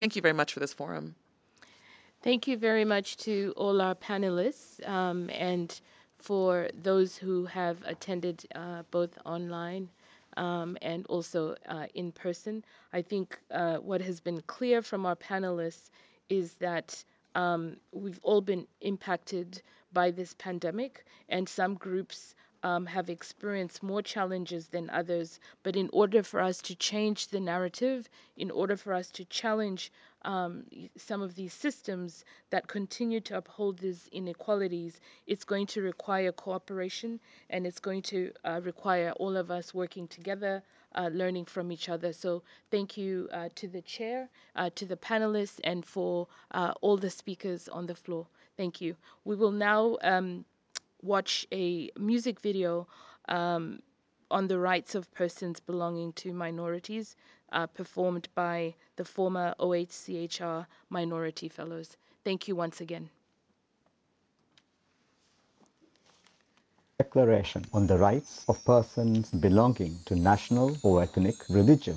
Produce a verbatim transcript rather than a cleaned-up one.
Thank you very much for this forum. Thank you very much to all our panelists um, and for those who have attended uh, both online um, and also uh, in person. I think uh, what has been clear from our panelists is that um, we've all been impacted by this pandemic, and some groups um, have experienced more challenges than others. But in order for us to change the narrative, in order for us to challenge um, some of these systems that continue to uphold these inequalities, it's going to require cooperation, and it's going to uh, require all of us working together, uh, learning from each other. So thank you uh, to the chair, uh, to the panelists, and for uh, all the speakers on the floor. Thank you. We will now um, watch a music video um, on the rights of persons belonging to minorities, uh, performed by the former O H C H R Minority Fellows. Thank you once again. Declaration on the Rights of Persons Belonging to National or Ethnic, Religious,